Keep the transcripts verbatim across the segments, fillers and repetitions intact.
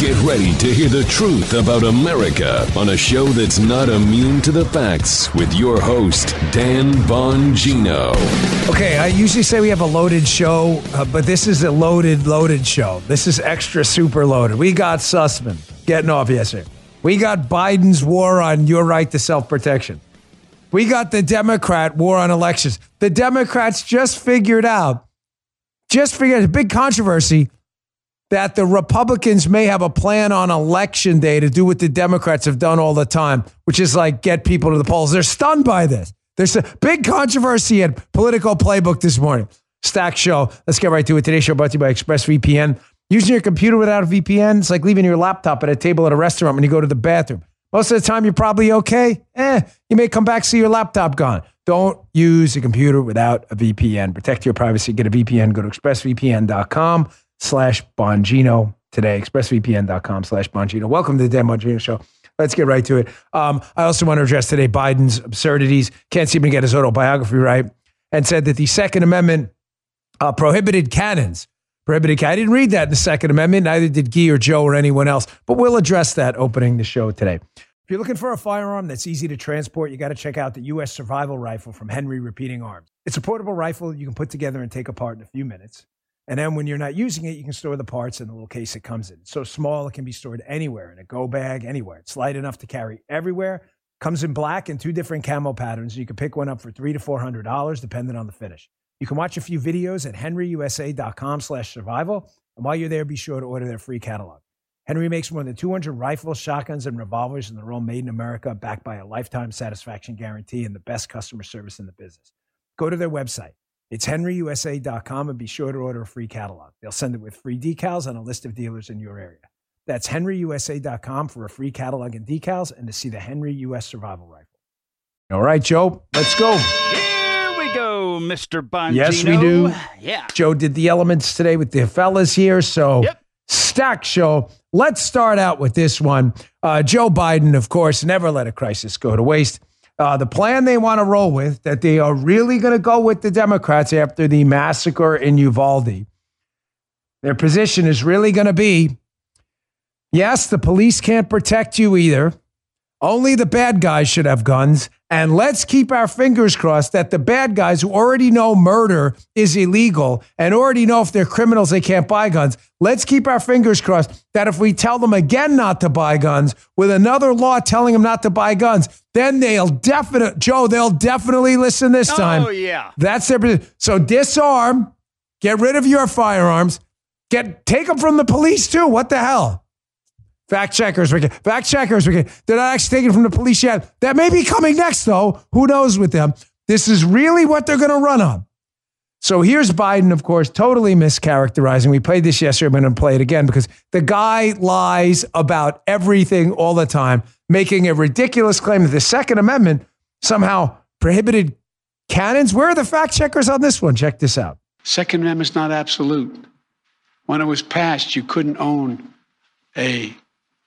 Get ready to hear the truth about America on a show that's not immune to the facts with your host, Dan Bongino. Okay, I usually say we have a loaded show, uh, but this is a loaded, loaded show. This is extra super loaded. We got Sussman getting off yesterday. We got Biden's war on your right to self-protection. We got the Democrat war on elections. The Democrats just figured out, just figured out a big controversy that the Republicans may have a plan on election day to do what the Democrats have done all the time, which is like get people to the polls. They're stunned by this. There's a big controversy at Political Playbook this morning. Stack show. Let's get right to it. Today's show brought to you by ExpressVPN. Using your computer without a V P N, it's like leaving your laptop at a table at a restaurant when you go to the bathroom. Most of the time, you're probably okay. Eh, you may come back, see your laptop gone. Don't use a computer without a V P N. Protect your privacy. Get a V P N. Go to expressvpn.com slash Bongino today. expressvpn.com slash Bongino. Welcome to the Dan Bongino Show. Let's get right to it. Um, I also want to address today Biden's absurdities. Can't seem to get his autobiography right. And said that the Second Amendment uh, prohibited cannons. Prohibited. I didn't read that in the Second Amendment. Neither did Guy or Joe or anyone else. But we'll address that opening the show today. If you're looking for a firearm that's easy to transport, you got to check out the U S Survival Rifle from Henry Repeating Arms. It's a portable rifle you can put together and take apart in a few minutes. And then when you're not using it, you can store the parts in the little case it comes in. It's so small, it can be stored anywhere, in a go bag, anywhere. It's light enough to carry everywhere. Comes in black and two different camo patterns. You can pick one up for three to four hundred dollars, depending on the finish. You can watch a few videos at henryusa.com slash survival. And while you're there, be sure to order their free catalog. Henry makes more than two hundred rifles, shotguns, and revolvers, and they're all made in America, backed by a lifetime satisfaction guarantee and the best customer service in the business. Go to their website. It's henry u s a dot com and be sure to order a free catalog. They'll send it with free decals and a list of dealers in your area. That's henry u s a dot com for a free catalog and decals and to see the Henry U S Survival Rifle. All right, Joe, let's go. Go, Mister Bongino. Yes, we do. Yeah. Joe did the elements today with the fellas here, so yep. Stack show. Let's start out with this one. Uh, Joe Biden, of course, never let a crisis go to waste. Uh, the plan they want to roll with, that they are really going to go with the Democrats after the massacre in Uvalde. Their position is really going to be, yes, the police can't protect you either. Only the bad guys should have guns. And let's keep our fingers crossed that the bad guys who already know murder is illegal and already know if they're criminals, they can't buy guns. Let's keep our fingers crossed that if we tell them again not to buy guns with another law telling them not to buy guns, then they'll definitely, Joe, they'll definitely listen this time. Oh, yeah. That's their position. So disarm, get rid of your firearms, get take them from the police too. What the hell? Fact checkers, we can, fact checkers, we can, they're not actually taken from the police yet. That may be coming next, though. Who knows with them? This is really what they're going to run on. So here's Biden, of course, totally mischaracterizing. We played this yesterday. I'm going to play it again because the guy lies about everything all the time, making a ridiculous claim that the Second Amendment somehow prohibited cannons. Where are the fact checkers on this one? Check this out. Second Amendment's not absolute. When it was passed, you couldn't own a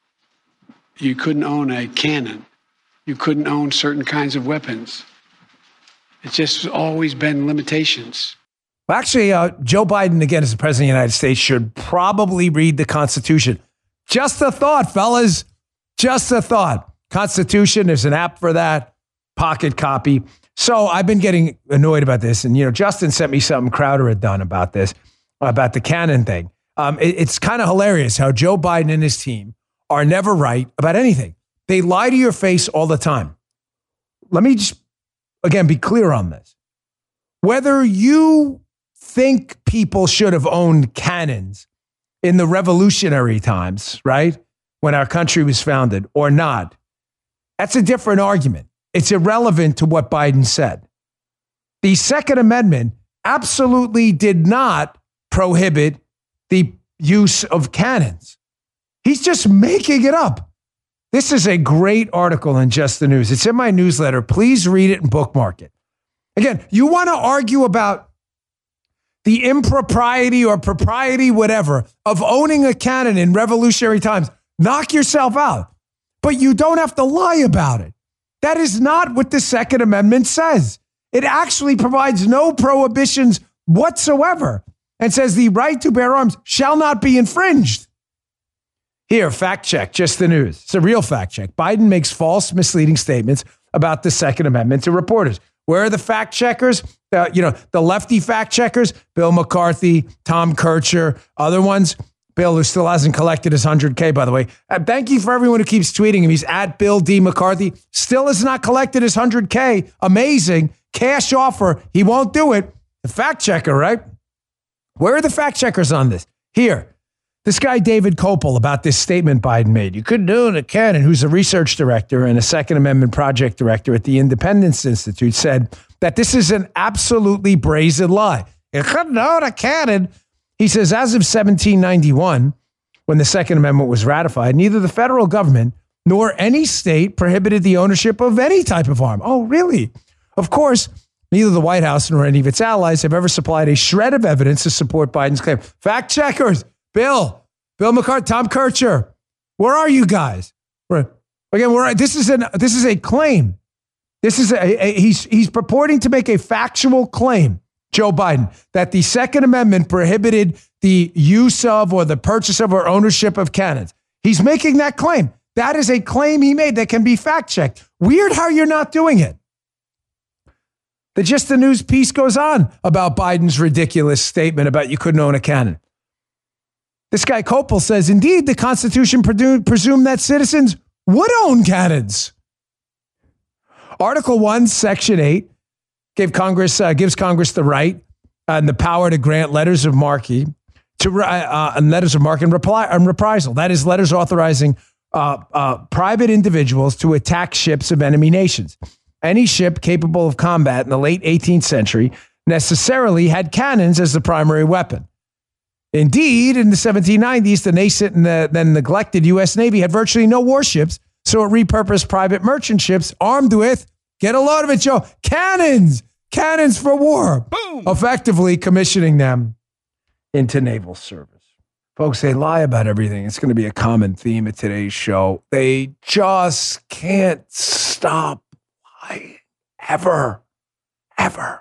You couldn't own a cannon. You couldn't own certain kinds of weapons. It's just always been limitations. Well, actually, uh, Joe Biden, again, as the president of the United States, should probably read the Constitution. Just a thought, fellas. Just a thought. Constitution, there's an app for that. Pocket copy. So I've been getting annoyed about this. And, you know, Justin sent me something Crowder had done about this, about the cannon thing. Um, it, it's kind of hilarious how Joe Biden and his team are never right about anything. They lie to your face all the time. Let me just, again, be clear on this. Whether you think people should have owned cannons in the revolutionary times, right, when our country was founded, or not, that's a different argument. It's irrelevant to what Biden said. The Second Amendment absolutely did not prohibit the use of cannons. He's just making it up. This is a great article in Just the News. It's in my newsletter. Please read it and bookmark it. Again, you want to argue about the impropriety or propriety, whatever, of owning a cannon in revolutionary times. Knock yourself out. But you don't have to lie about it. That is not what the Second Amendment says. It actually provides no prohibitions whatsoever and says the right to bear arms shall not be infringed. Here, fact check, just the news. It's a real fact check. Biden makes false, misleading statements about the Second Amendment to reporters. Where are the fact checkers? Uh, you know, the lefty fact checkers, Bill McCarthy, Tom Kircher, other ones. Bill, who still hasn't collected his one hundred K, by the way. Uh, thank you for everyone who keeps tweeting him. He's at Bill D. McCarthy. Still has not collected his one hundred K. Amazing. Cash offer. He won't do it. The fact checker, right? Where are the fact checkers on this? Here. This guy, David Kopel, about this statement Biden made. You couldn't own a cannon, who's a research director and a Second Amendment project director at the Independence Institute, said that this is an absolutely brazen lie. You couldn't own a cannon. He says, as of seventeen ninety-one, when the Second Amendment was ratified, neither the federal government nor any state prohibited the ownership of any type of arm. Oh, really? Of course, neither the White House nor any of its allies have ever supplied a shred of evidence to support Biden's claim. Fact checkers. Bill, Bill McCarthy, Tom Kircher, where are you guys? We're, again, we're, this is an this is a claim. This is a, a he's he's purporting to make a factual claim, Joe Biden, that the Second Amendment prohibited the use of or the purchase of or ownership of cannons. He's making that claim. That is a claim he made that can be fact checked. Weird how you're not doing it. The Just the News piece goes on about Biden's ridiculous statement about you couldn't own a cannon. This guy Kopel says, indeed, the Constitution presumed that citizens would own cannons. Article one, Section eight gave Congress uh, gives Congress the right uh, and the power to grant letters of marque to uh, and letters of marque and reply and reprisal. That is, letters authorizing uh, uh, private individuals to attack ships of enemy nations. Any ship capable of combat in the late eighteenth century necessarily had cannons as the primary weapon. Indeed, in the seventeen nineties, the nascent and the, then neglected U S Navy had virtually no warships, so it repurposed private merchant ships armed with, get a load of it, Joe, cannons, cannons for war, Boom. Effectively commissioning them into naval service. Folks, they lie about everything. It's going to be a common theme of today's show. They just can't stop lying, ever, ever.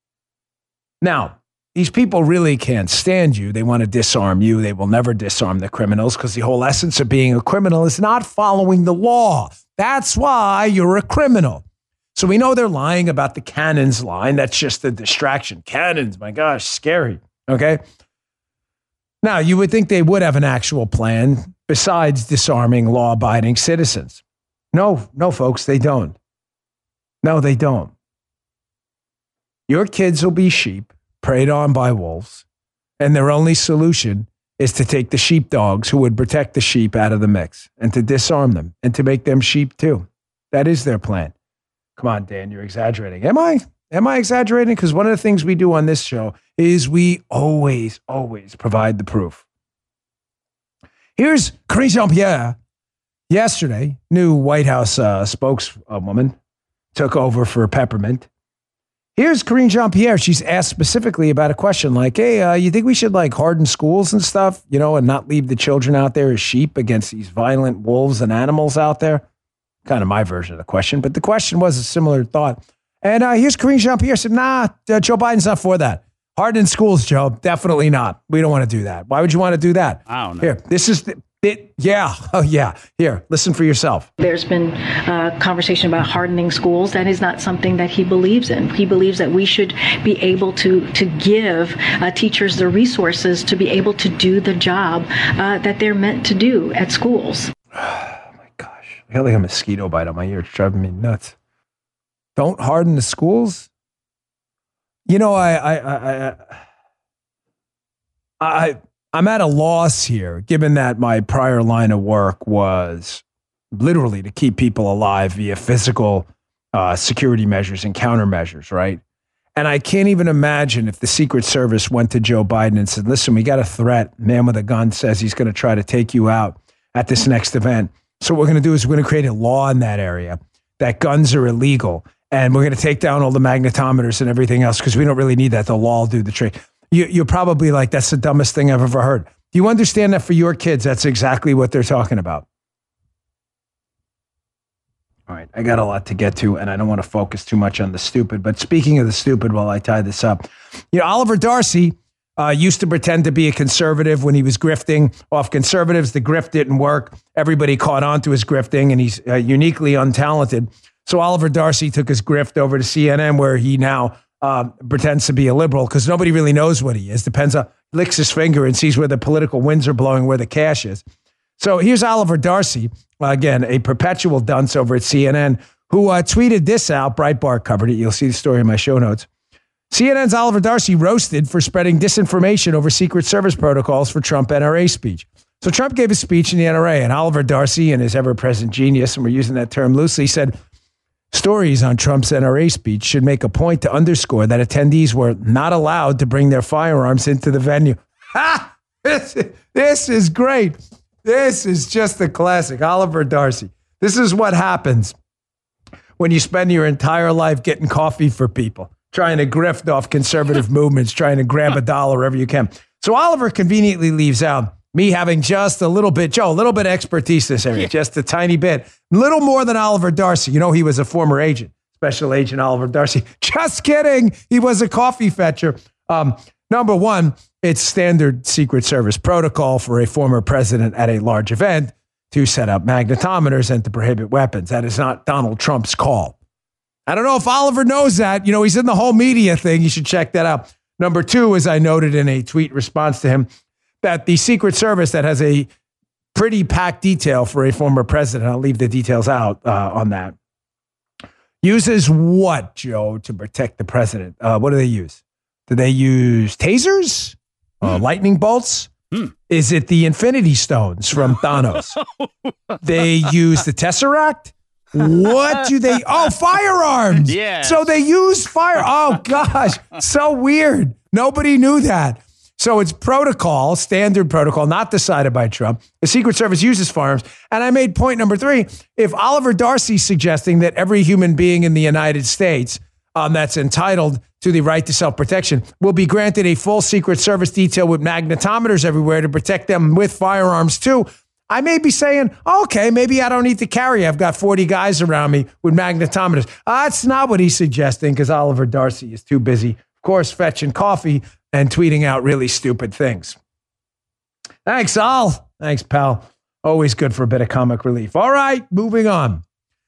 Now, these people really can't stand you. They want to disarm you. They will never disarm the criminals because the whole essence of being a criminal is not following the law. That's why you're a criminal. So we know they're lying about the cannons line. That's just a distraction. Cannons, my gosh, scary. Okay. Now, you would think they would have an actual plan besides disarming law-abiding citizens. No, no, folks, they don't. No, they don't. Your kids will be sheep preyed on by wolves, and their only solution is to take the sheepdogs who would protect the sheep out of the mix and to disarm them and to make them sheep too. That is their plan. Come on, Dan, you're exaggerating. Am I? Am I exaggerating? Because one of the things we do on this show is we always, always provide the proof. Here's Karine Jean-Pierre. Yesterday, new White House uh, spokeswoman took over for Peppermint. Here's Karine Jean-Pierre. She's asked specifically about a question like, hey, uh, you think we should like harden schools and stuff, you know, and not leave the children out there as sheep against these violent wolves and animals out there? Kind of my version of the question, but the question was a similar thought. And uh, here's Karine Jean-Pierre said, nah, uh, Joe Biden's not for that. Harden schools, Joe, definitely not. We don't want to do that. Why would you want to do that? I don't know. Here, this is the, it. Yeah. Oh, yeah. Here, listen for yourself. There's been a conversation about hardening schools. That is not something that he believes in. He believes that we should be able to, to give uh, teachers the resources to be able to do the job uh, that they're meant to do at schools. Oh, my gosh. I got like a mosquito bite on my ear. It's driving me nuts. Don't harden the schools? You know, I, I, I, I, I, I'm at a loss here, given that my prior line of work was literally to keep people alive via physical uh, security measures and countermeasures, right? And I can't even imagine if the Secret Service went to Joe Biden and said, listen, we got a threat. Man with a gun says he's going to try to take you out at this next event. So what we're going to do is we're going to create a law in that area that guns are illegal. And we're going to take down all the magnetometers and everything else because we don't really need that. The law will do the trick. You, you're probably like, that's the dumbest thing I've ever heard. Do you understand that for your kids, that's exactly what they're talking about? All right, I got a lot to get to, and I don't want to focus too much on the stupid. But speaking of the stupid, while I tie this up, you know, Oliver Darcy Uh, used to pretend to be a conservative when he was grifting off conservatives. The grift didn't work. Everybody caught on to his grifting, and he's uh, uniquely untalented. So Oliver Darcy took his grift over to C N N, where he now uh, pretends to be a liberal because nobody really knows what he is. Depends on, licks his finger and sees where the political winds are blowing, where the cash is. So here's Oliver Darcy, again, a perpetual dunce over at C N N, who uh, tweeted this out. Breitbart covered it. You'll see the story in my show notes. C N N's Oliver Darcy roasted for spreading disinformation over Secret Service protocols for Trump N R A speech. So Trump gave a speech in the N R A, and Oliver Darcy, in his ever-present genius, and we're using that term loosely, said stories on Trump's N R A speech should make a point to underscore that attendees were not allowed to bring their firearms into the venue. Ha! This, this is great. This is just a classic. Oliver Darcy. This is what happens when you spend your entire life getting coffee for people, trying to grift off conservative movements, trying to grab a dollar wherever you can. So Oliver conveniently leaves out me having just a little bit, Joe, a little bit of expertise in this area, yeah. just a tiny bit, little more than Oliver Darcy. You know, he was a former agent, Special Agent Oliver Darcy. Just kidding. He was a coffee fetcher. Um, number one, it's standard Secret Service protocol for a former president at a large event to set up magnetometers and to prohibit weapons. That is not Donald Trump's call. I don't know if Oliver knows that. You know, he's in the whole media thing. You should check that out. Number two, as I noted in a tweet response to him, that the Secret Service that has a pretty packed detail for a former president, I'll leave the details out uh, on that, uses what, Joe, to protect the president? Uh, what do they use? Do they use tasers? Uh, mm. Lightning bolts? Mm. Is it the Infinity Stones from Thanos? They use the Tesseract? What do they? Oh, firearms. Yeah. So they use fire. Oh, gosh. So weird. Nobody knew that. So it's protocol, standard protocol, not decided by Trump. The Secret Service uses firearms. And I made point number three. If Oliver Darcy's suggesting that every human being in the United States um, that's entitled to the right to self-protection will be granted a full Secret Service detail with magnetometers everywhere to protect them with firearms too, I may be saying, okay, maybe I don't need to carry. I've got forty guys around me with magnetometers. Uh, that's not what he's suggesting because Oliver Darcy is too busy, of course, fetching coffee and tweeting out really stupid things. Thanks, Al. Thanks, pal. Always good for a bit of comic relief. All right, moving on.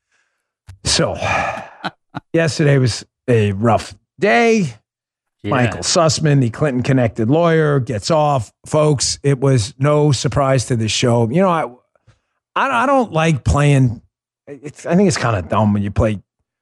So, yesterday was a rough day. Yeah. Michael Sussman, the Clinton-connected lawyer, gets off. Folks, it was no surprise to this show. You know, I I, I don't like playing. It's, I think it's kind of dumb when you play,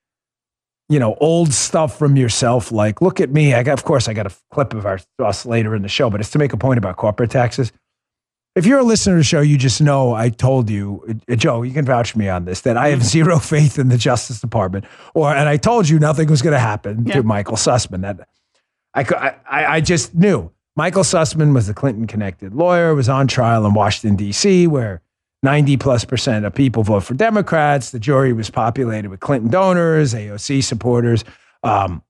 you know, old stuff from yourself. Like, look at me. I got, of course, I got a clip of our, us later in the show, but it's to make a point about corporate taxes. If you're a listener to the show, you just know I told you, uh, Joe, you can vouch for me on this, that I have zero faith in the Justice Department. Or, and I told you nothing was going to happen yeah. to Michael Sussman. That I, I, I just knew. Michael Sussman was a Clinton-connected lawyer, was on trial in Washington, D C, where ninety plus percent of people vote for Democrats. The jury was populated with Clinton donors, A O C supporters. Um,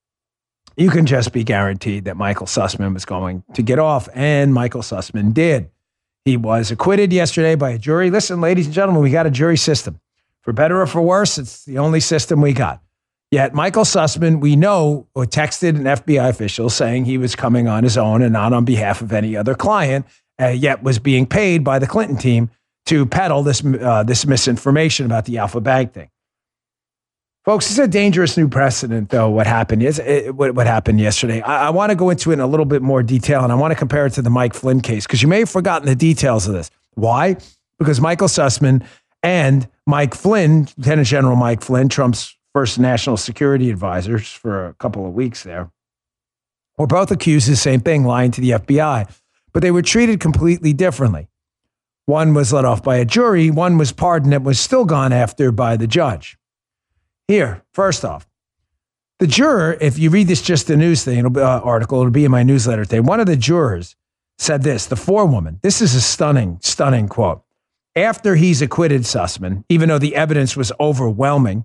you can just be guaranteed that Michael Sussman was going to get off, and Michael Sussman did. He was acquitted yesterday by a jury. Listen, ladies and gentlemen, we got a jury system. For better or for worse, it's the only system we got. Yet Michael Sussman, we know, texted an F B I official saying he was coming on his own and not on behalf of any other client, uh, yet was being paid by the Clinton team to peddle this uh, this misinformation about the Alpha Bank thing. Folks, it's a dangerous new precedent, though, what happened is it, what, what happened yesterday. I, I want to go into it in a little bit more detail, and I want to compare it to the Mike Flynn case, because you may have forgotten the details of this. Why? Because Michael Sussman and Mike Flynn, Lieutenant General Mike Flynn, Trump's first national security advisors for a couple of weeks there, were both accused of the same thing, lying to the F B I. But they were treated completely differently. One was let off by a jury. One was pardoned and was still gone after by the judge. Here, first off, the juror, if you read this just a news thing, it'll be, uh, article, it'll be in my newsletter today. One of the jurors said this, the forewoman, this is a stunning, stunning quote. After he's acquitted Sussman, even though the evidence was overwhelming,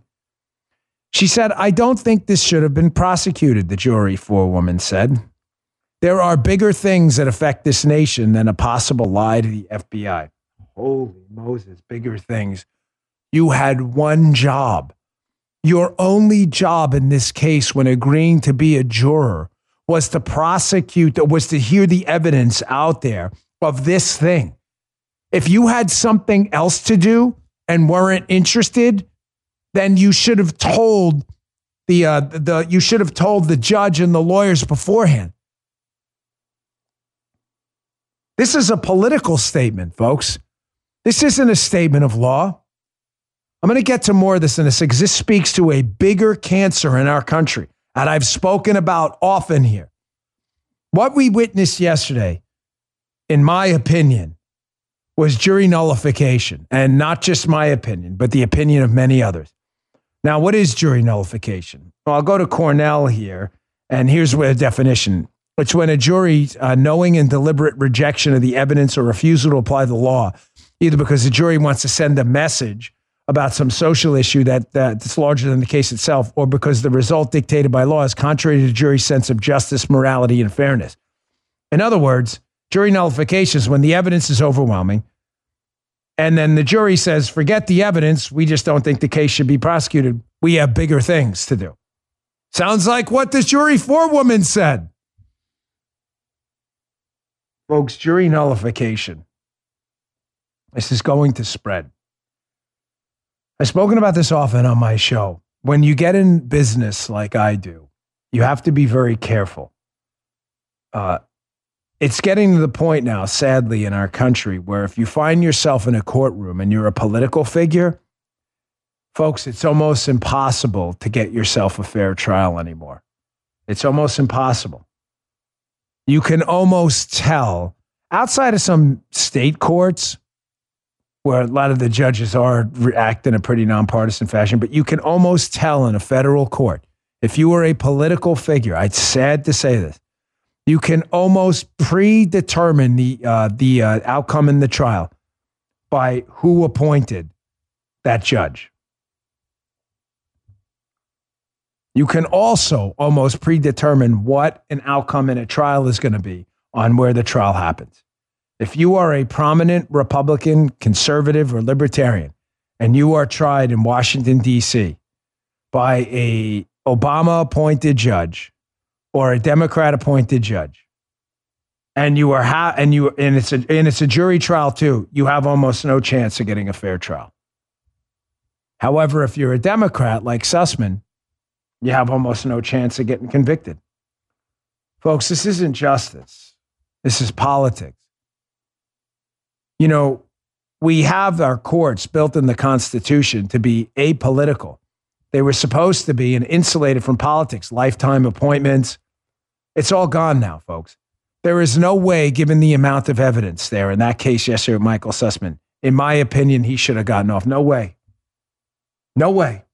she said, I don't think this should have been prosecuted, the jury forewoman said. There are bigger things that affect this nation than a possible lie to the F B I. Holy Moses, bigger things. You had one job. Your only job in this case when agreeing to be a juror was to prosecute, was to hear the evidence out there of this thing. If you had something else to do and weren't interested, then you should have told the uh, the you should have told the judge and the lawyers beforehand. This is a political statement, folks. This isn't a statement of law. I'm going to get to more of this in a second. This speaks to a bigger cancer in our country, and I've spoken about often here. What we witnessed yesterday, in my opinion, was jury nullification, and not just my opinion, but the opinion of many others. Now, what is jury nullification? Well, I'll go to Cornell here, and here's where the definition. It's when a jury, uh, knowing and deliberate rejection of the evidence or refusal to apply the law, either because the jury wants to send a message about some social issue that, that's larger than the case itself, or because the result dictated by law is contrary to the jury's sense of justice, morality, and fairness. In other words, jury nullification is when the evidence is overwhelming, and then the jury says, forget the evidence, we just don't think the case should be prosecuted. We have bigger things to do. Sounds like what this jury forewoman said. Folks, jury nullification. This is going to spread. I've spoken about this often on my show. When you get in business like I do, you have to be very careful. Uh, it's getting to the point now, sadly, in our country, where if you find yourself in a courtroom and you're a political figure, folks, it's almost impossible to get yourself a fair trial anymore. It's almost impossible. You can almost tell, outside of some state courts, where a lot of the judges are act in a pretty nonpartisan fashion, but you can almost tell in a federal court, if you were a political figure, it's sad to say this, you can almost predetermine the uh, the uh, outcome in the trial by who appointed that judge. You can also almost predetermine what an outcome in a trial is going to be on where the trial happens. If you are a prominent Republican, conservative, or libertarian, and you are tried in Washington, D C by a Obama-appointed judge or a Democrat-appointed judge, and you are ha- and you and it's a and it's a jury trial too, you have almost no chance of getting a fair trial. However, if you're a Democrat like Sussman, you have almost no chance of getting convicted. Folks, this isn't justice. This is politics. You know, we have our courts built in the Constitution to be apolitical. They were supposed to be and insulated from politics, lifetime appointments. It's all gone now, folks. There is no way, given the amount of evidence there in that case yesterday with Michael Sussman, in my opinion, he should have gotten off. No way. No way.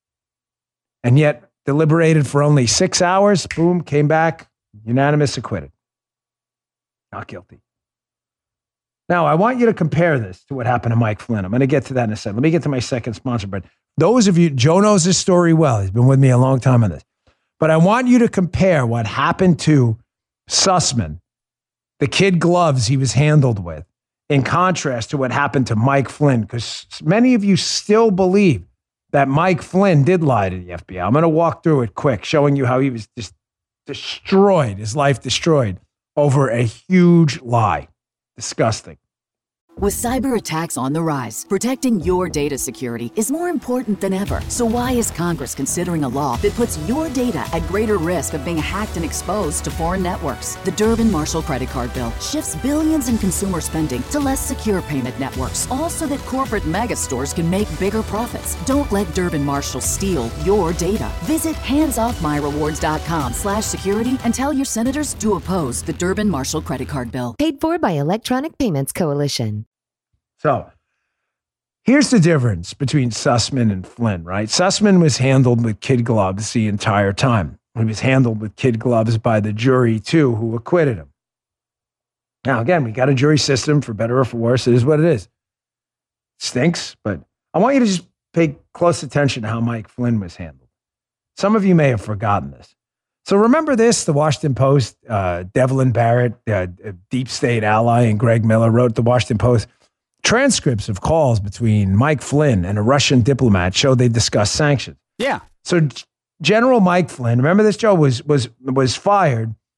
And yet, deliberated for only six hours, boom, came back, unanimous acquitted. Not guilty. Now, I want you to compare this to what happened to Mike Flynn. I'm going to get to that in a second. Let me get to my second sponsor. But those of you, Joe knows this story well. He's been with me a long time on this. But I want you to compare what happened to Sussman, the kid gloves he was handled with, in contrast to what happened to Mike Flynn, because many of you still believe that Mike Flynn did lie to the F B I. I'm going to walk through it quick, showing you how he was just destroyed, his life destroyed over a huge lie. Disgusting. With cyber attacks on the rise, protecting your data security is more important than ever. So why is Congress considering a law that puts your data at greater risk of being hacked and exposed to foreign networks? The Durbin-Marshall credit card bill shifts billions in consumer spending to less secure payment networks, all so that corporate mega stores can make bigger profits. Don't let Durbin-Marshall steal your data. Visit handsoffmyrewards.com slash security and tell your senators to oppose the Durbin-Marshall credit card bill. Paid for by Electronic Payments Coalition. So here's the difference between Sussman and Flynn, right? Sussman was handled with kid gloves the entire time. He was handled with kid gloves by the jury, too, who acquitted him. Now, again, we got a jury system, for better or for worse. It is what it is. It stinks, but I want you to just pay close attention to how Mike Flynn was handled. Some of you may have forgotten this. So remember this, the Washington Post, uh, Devlin Barrett, uh, a deep state ally, and Greg Miller wrote the Washington Post. Transcripts of calls between Mike Flynn and a Russian diplomat showed they discussed sanctions. Yeah. So General Mike Flynn, remember this, Joe, was was was fired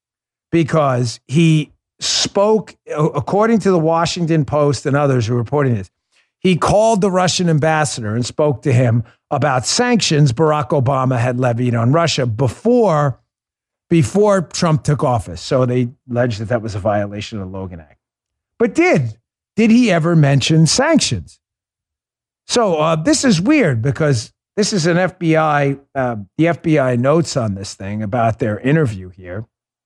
because he spoke, according to the Washington Post and others who are reporting this, he called the Russian ambassador and spoke to him about sanctions Barack Obama had levied on Russia before, before Trump took office. So they alleged that that was a violation of the Logan Act. But did, did he ever mention sanctions? So uh, this is weird because this is an F B I, uh, the F B I notes on this thing about their interview here.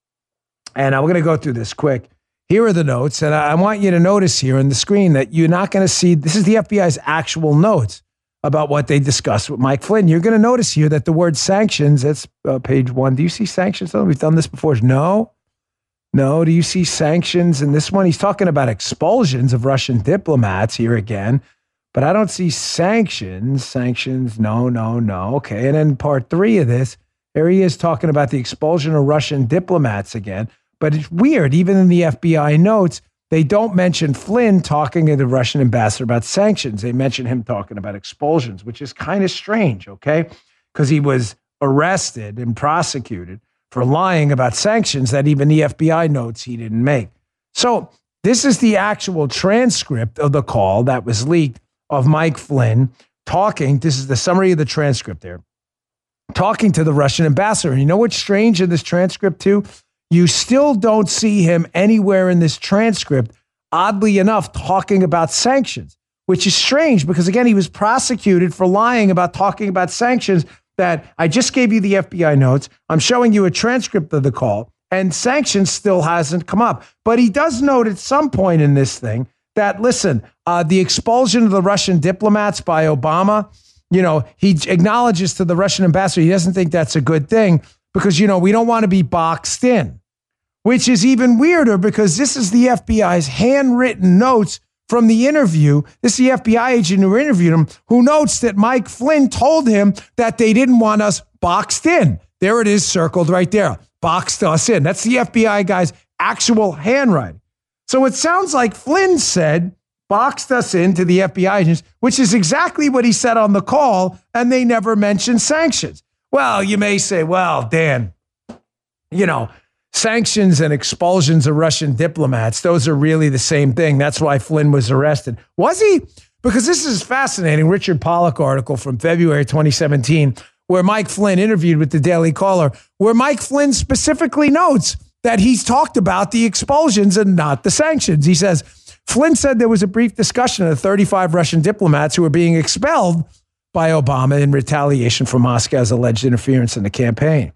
And I'm going to go through this quick. Here are the notes, and I want you to notice here on the screen that you're not going to see, this is the F B I's actual notes about what they discussed with Mike Flynn. You're going to notice here that the word sanctions, that's uh, page one. Do you see sanctions? Oh, we've done this before. No. No. Do you see sanctions in this one? He's talking about expulsions of Russian diplomats here again, but I don't see sanctions. Sanctions, no, no, no. Okay, and then part three of this, there he is talking about the expulsion of Russian diplomats again. But it's weird, even in the F B I notes, they don't mention Flynn talking to the Russian ambassador about sanctions. They mention him talking about expulsions, which is kind of strange, okay? Because he was arrested and prosecuted for lying about sanctions that even the F B I notes he didn't make. So this is the actual transcript of the call that was leaked of Mike Flynn talking. This is the summary of the transcript there. Talking to the Russian ambassador. And you know what's strange in this transcript too? You still don't see him anywhere in this transcript, oddly enough, talking about sanctions, which is strange because, again, he was prosecuted for lying about talking about sanctions that I just gave you the F B I notes. I'm showing you a transcript of the call, and sanctions still hasn't come up. But he does note at some point in this thing that, listen, uh, the expulsion of the Russian diplomats by Obama, you know, he acknowledges to the Russian ambassador he doesn't think that's a good thing. Because, you know, we don't want to be boxed in, which is even weirder because this is the F B I's handwritten notes from the interview. This is the F B I agent who interviewed him, who notes that Mike Flynn told him that they didn't want us boxed in. There it is, circled right there. Boxed us in. That's the F B I guy's actual handwriting. So it sounds like Flynn said, boxed us into the F B I agents, which is exactly what he said on the call, and they never mentioned sanctions. Well, you may say, well, Dan, you know, sanctions and expulsions of Russian diplomats, those are really the same thing. That's why Flynn was arrested. Was he? Because this is fascinating. Richard Pollack article from February twenty seventeen, where Mike Flynn interviewed with the Daily Caller, where Mike Flynn specifically notes that he's talked about the expulsions and not the sanctions. He says, Flynn said there was a brief discussion of thirty-five Russian diplomats who were being expelled by Obama in retaliation for Moscow's alleged interference in the campaign.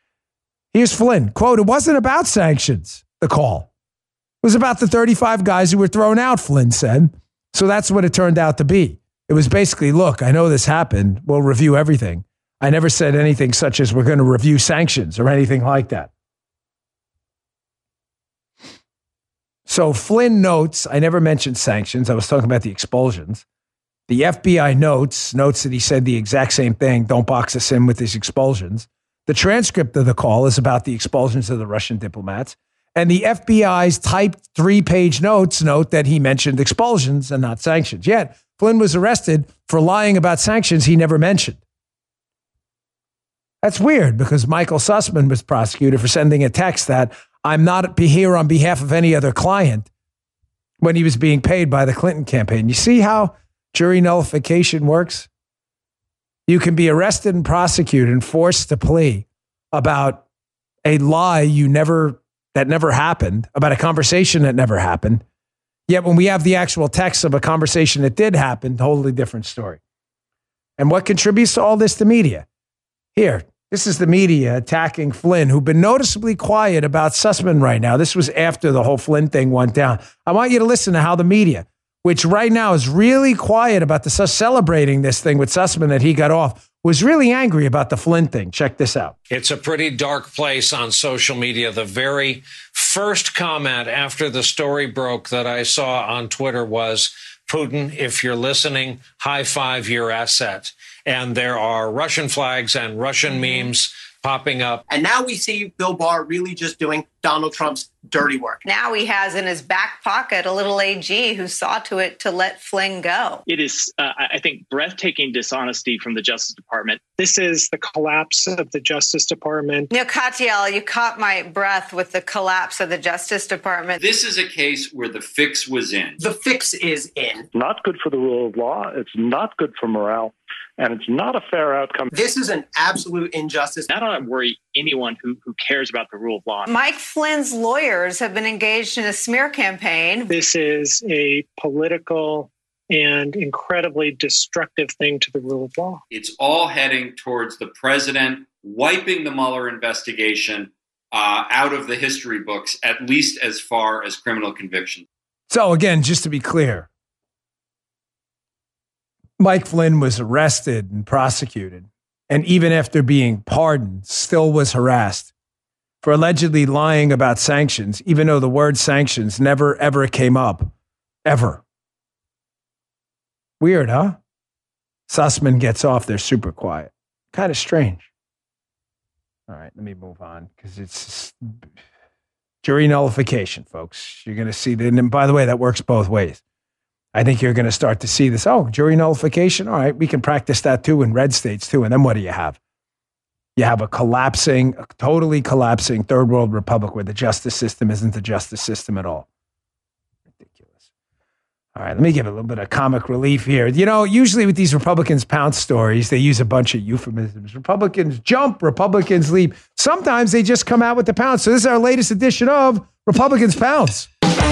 Here's Flynn, quote, it wasn't about sanctions, the call. It was about the thirty-five guys who were thrown out, Flynn said. So that's what it turned out to be. It was basically, look, I know this happened. We'll review everything. I never said anything such as we're going to review sanctions or anything like that. So Flynn notes, I never mentioned sanctions. I was talking about the expulsions. The F B I notes, notes that he said the exact same thing. Don't box us in with these expulsions. The transcript of the call is about the expulsions of the Russian diplomats. And the F B I's typed three-page notes note that he mentioned expulsions and not sanctions. Yet, Flynn was arrested for lying about sanctions he never mentioned. That's weird because Michael Sussman was prosecuted for sending a text that I'm not here on behalf of any other client when he was being paid by the Clinton campaign. You see how jury nullification works? You can be arrested and prosecuted and forced to plea about a lie you never, that never happened, about a conversation that never happened. Yet when we have the actual text of a conversation that did happen, totally different story. And what contributes to all this? The media. Here, this is the media attacking Flynn, who've been noticeably quiet about Sussman right now. This was after the whole Flynn thing went down. I want you to listen to how the media, which right now is really quiet about the celebrating this thing with Sussman that he got off, was really angry about the Flynn thing. Check this out. It's a pretty dark place on social media. The very first comment after the story broke that I saw on Twitter was, Putin, if you're listening, high five your asset. And there are Russian flags and Russian memes popping up. And now we see Bill Barr really just doing Donald Trump's dirty work. Now he has in his back pocket a little A G who saw to it to let Flynn go. It is, uh, I think, breathtaking dishonesty from the Justice Department. This is the collapse of the Justice Department. You know, Katyal, you caught my breath with the collapse of the Justice Department. This is a case where the fix was in. The fix is in. Not good for the rule of law. It's not good for morale. And it's not a fair outcome. This is an absolute injustice. I don't worry anyone who, who cares about the rule of law. Mike Flynn's lawyers have been engaged in a smear campaign. This is a political and incredibly destructive thing to the rule of law. It's all heading towards the president wiping the Mueller investigation uh, out of the history books, at least as far as criminal conviction. So again, just to be clear, Mike Flynn was arrested and prosecuted, and even after being pardoned, still was harassed for allegedly lying about sanctions, even though the word sanctions never, ever came up, ever. Weird, huh? Sussman gets off. They're super quiet. Kind of strange. All right, let me move on because it's jury nullification, folks. You're going to see that. And by the way, that works both ways. I think you're going to start to see this. Oh, jury nullification. All right, we can practice that too in red states too. And then what do you have? You have a collapsing, a totally collapsing third world republic where the justice system isn't the justice system at all. Ridiculous. All right, let me give a little bit of comic relief here. You know, usually with these Republicans pounce stories, they use a bunch of euphemisms. Republicans jump, Republicans leap. Sometimes they just come out with the pounce. So this is our latest edition of Republicans Pounce.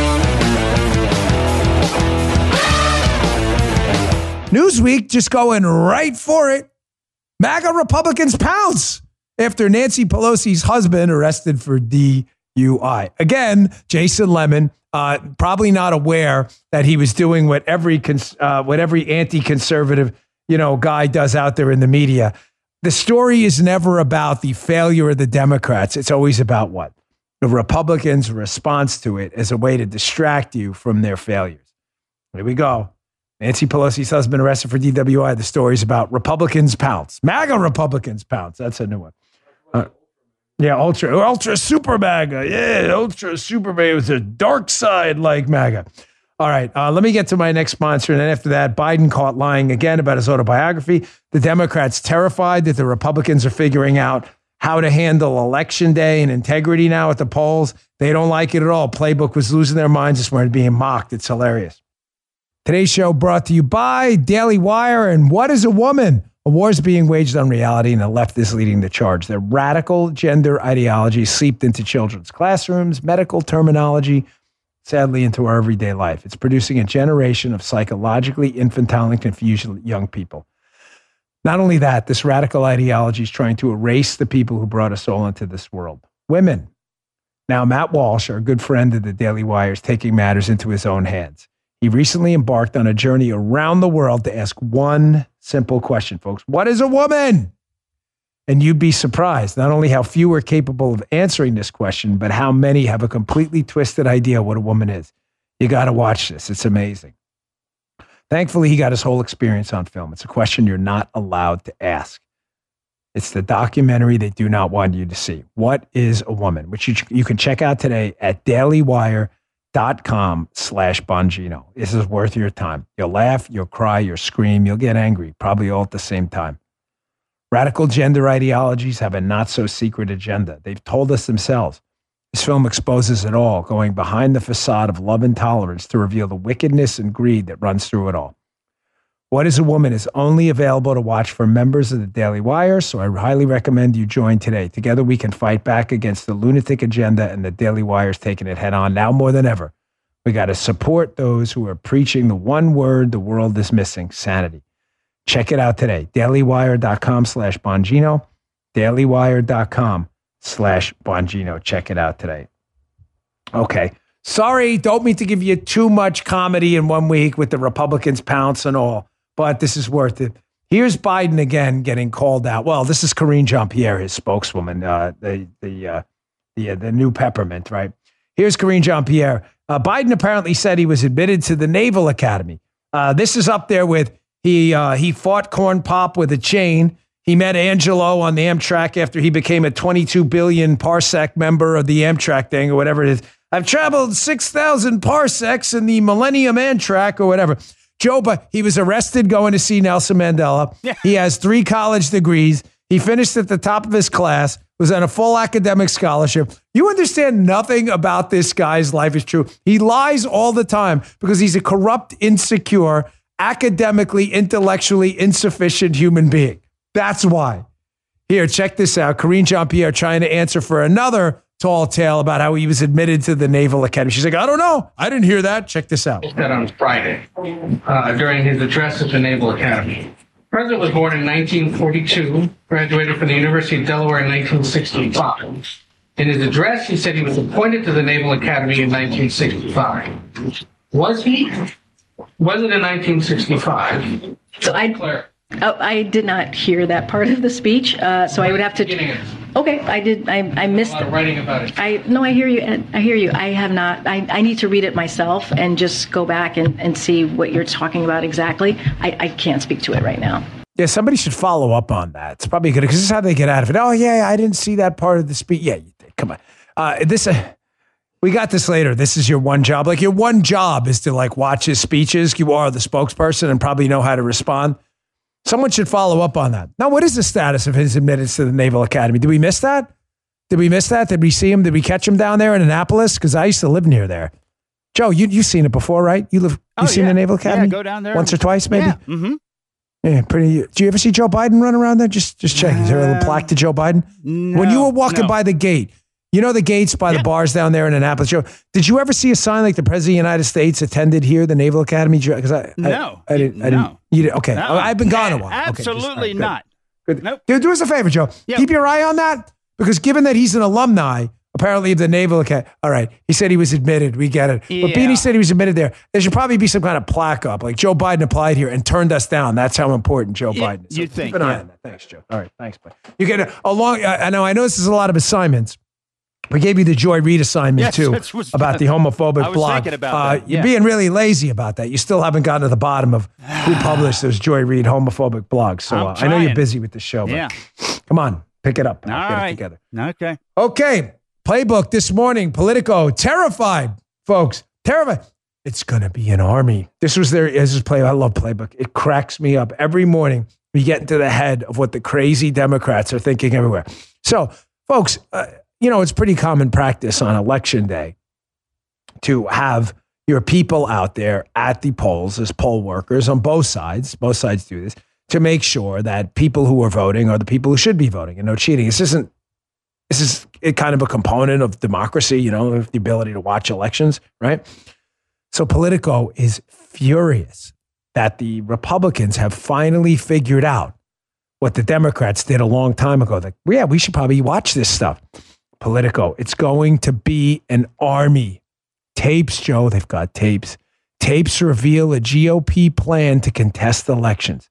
Newsweek just going right for it. MAGA Republicans pounce after Nancy Pelosi's husband arrested for D U I. Again, Jason Lemon, uh, probably not aware that he was doing what every cons- uh, what every anti-conservative, you know, guy does out there in the media. The story is never about the failure of the Democrats. It's always about what? The Republicans' response to it as a way to distract you from their failures. Here we go. Nancy Pelosi's husband arrested for D W I. The story's about Republicans pounce. MAGA Republicans pounce. That's a new one. Uh, yeah, ultra, ultra super MAGA. Yeah, ultra super MAGA. It was a dark side like MAGA. All right, uh, let me get to my next sponsor. And then after that, Biden caught lying again about his autobiography. The Democrats terrified that the Republicans are figuring out how to handle election day and integrity now at the polls. They don't like it at all. Playbook was losing their minds this morning, being mocked. It's hilarious. Today's show brought to you by Daily Wire and What is a Woman? A war is being waged on reality, and the left is leading the charge. Their radical gender ideology seeped into children's classrooms, medical terminology, sadly into our everyday life. It's producing a generation of psychologically infantile and confused young people. Not only that, this radical ideology is trying to erase the people who brought us all into this world. Women. Now, Matt Walsh, our good friend of the Daily Wire, is taking matters into his own hands. He recently embarked on a journey around the world to ask one simple question, folks. What is a woman? And you'd be surprised not only how few are capable of answering this question, but how many have a completely twisted idea what a woman is. You got to watch this. It's amazing. Thankfully, he got his whole experience on film. It's a question you're not allowed to ask. It's the documentary they do not want you to see. What is a woman? Which you, you can check out today at dailywire.com slash Bongino. This is worth your time. You'll laugh, you'll cry, you'll scream, you'll get angry, probably all at the same time. Radical gender ideologies have a not-so-secret agenda. They've told us themselves. This film exposes it all, going behind the facade of love and tolerance to reveal the wickedness and greed that runs through it all. What is a Woman is only available to watch for members of the Daily Wire, so I highly recommend you join today. Together we can fight back against the lunatic agenda, and the Daily Wire's taking it head on now more than ever. We got to support those who are preaching the one word the world is missing, sanity. Check it out today. dailywire.com slash Bongino. dailywire.com slash Bongino. Check it out today. Okay. Sorry, don't mean to give you too much comedy in one week with the Republicans pounce and all, but this is worth it. Here's Biden again getting called out. Well, this is Karine Jean-Pierre, his spokeswoman, uh, the the uh, the uh, the new peppermint, right? Here's Karine Jean-Pierre. Uh, Biden apparently said he was admitted to the Naval Academy. Uh, this is up there with he uh, he fought Corn Pop with a chain. He met Angelo on the Amtrak after he became a twenty-two billion parsec member of the Amtrak thing or whatever it is. I've traveled six thousand parsecs in the Millennium Amtrak or whatever. Joe, but he was arrested going to see Nelson Mandela. Yeah. He has three college degrees. He finished at the top of his class, was on a full academic scholarship. You understand nothing about this guy's life is true. He lies all the time because he's a corrupt, insecure, academically, intellectually insufficient human being. That's why. Here, check this out. Karine Jean-Pierre trying to answer for another tall tale about how he was admitted to the Naval Academy. She's like, I don't know. I didn't hear that. Check this out. That on Friday uh, during his address at the Naval Academy. The president was born in nineteen forty-two, graduated from the University of Delaware in nineteen sixty-five. In his address, he said he was appointed to the Naval Academy in nineteen sixty-five. Was he? Was it in nineteen sixty-five? So I, oh, I did not hear that part of the speech, uh, so I would have to. Okay, I did. I I missed it. Writing about it. I no, I hear you. Ed. I hear you. I have not. I, I need to read it myself and just go back and, and see what you're talking about exactly. I, I can't speak to it right now. Yeah, somebody should follow up on that. It's probably good because this is how they get out of it. Oh yeah, I didn't see that part of the speech. Yeah, you did. Come on. Uh, this uh, we got this later. This is your one job. Like your one job is to like watch his speeches. You are the spokesperson and probably know how to respond. Someone should follow up on that. Now, what is the status of his admittance to the Naval Academy? Did we miss that? Did we miss that? Did we see him? Did we catch him down there in Annapolis? Because I used to live near there. Joe, you, you've seen it before, right? You live, oh, you've seen yeah. the Naval Academy? Yeah, go down there. Once or twice, maybe? Yeah. Mm-hmm. Yeah, pretty. Do you ever see Joe Biden run around there? Just just check. Is there a little plaque to Joe Biden? No, when you were walking no. by the gate, you know the gates by yeah. the bars down there in Annapolis. Joe, did you ever see a sign like the President of the United States attended here, the Naval Academy? Because I, no, I, I didn't. I no. didn't. You did, okay, No. I've been gone a while. Absolutely okay, just, right, not. Good. Nope. Do, do us a favor, Joe. Yep. Keep your eye on that because given that he's an alumni, apparently of the Naval Academy. All right, he said he was admitted. We get it. Yeah. But Beanie said he was admitted there. There should probably be some kind of plaque up, like Joe Biden applied here and turned us down. That's how important Joe Yeah, Biden is. So you'd think, keep an eye yeah. on that. Thanks, Joe. All right, thanks, bud. You get a, a long. I know. I know this is a lot of assignments. We gave you the Joy Reid assignment Yes, too that's what's- about the homophobic I was blog. thinking about uh, that, yeah. You're being really lazy about that. You still haven't gotten to the bottom of who published those Joy Reid homophobic blogs. So I'm uh, I know you're trying. busy with the show. But Yeah. come on, pick it up. All Let's get right. it together. Okay. Okay. Playbook this morning. Politico terrified, folks. Terrified. It's gonna be an army. This was their. This is play. I love Playbook. It cracks me up every morning. We get into the head of what the crazy Democrats are thinking everywhere. So, folks. Uh, You know, it's pretty common practice on election day to have your people out there at the polls as poll workers on both sides. Both sides do this to make sure that people who are voting are the people who should be voting and no cheating. This isn't, this is a kind of a component of democracy, you know, the ability to watch elections, right? So Politico is furious that the Republicans have finally figured out what the Democrats did a long time ago. Like, yeah, we should probably watch this stuff. Politico. It's going to be an army. Tapes, Joe, they've got tapes. Tapes reveal a G O P plan to contest elections.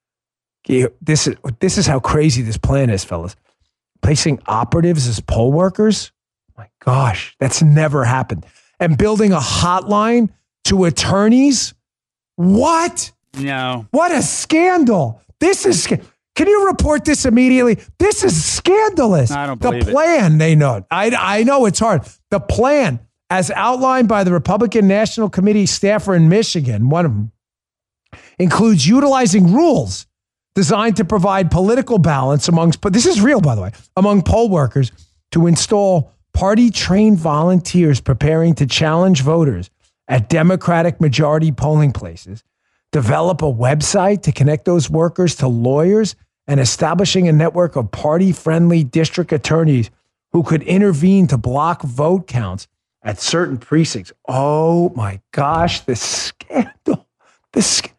This is, this is how crazy this plan is, fellas. Placing operatives as poll workers? My gosh, that's never happened. And building a hotline to attorneys? What? No. What a scandal. This is... Can you report this immediately? This is scandalous. I don't the believe plan, it. they know. I, I know it's hard. The plan, as outlined by the Republican National Committee staffer in Michigan, one of them, includes utilizing rules designed to provide political balance amongst, but this is real, by the way, among poll workers to install party-trained volunteers preparing to challenge voters at Democratic majority polling places, develop a website to connect those workers to lawyers, and establishing a network of party-friendly district attorneys who could intervene to block vote counts at certain precincts. Oh my gosh, the scandal. The sc-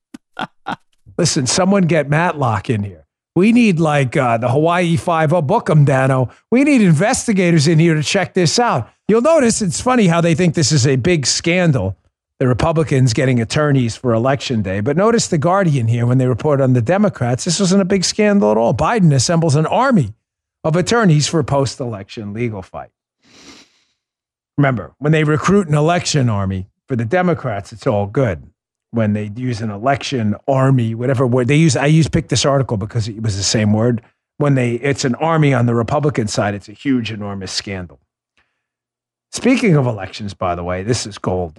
Listen, someone get Matlock in here. We need like uh, the Hawaii Five-O. Book 'em, Dano. We need investigators in here to check this out. You'll notice it's funny how they think this is a big scandal, the Republicans getting attorneys for election day. But notice the Guardian here when they report on the Democrats. This wasn't a big scandal at all. Biden assembles an army of attorneys for a post-election legal fight. Remember, when they recruit an election army for the Democrats, it's all good. when they use an election army, whatever word they use. I use picked this article because it was the same word. When they, it's an army on the Republican side, it's a huge, enormous scandal. Speaking of elections, by the way, this is gold.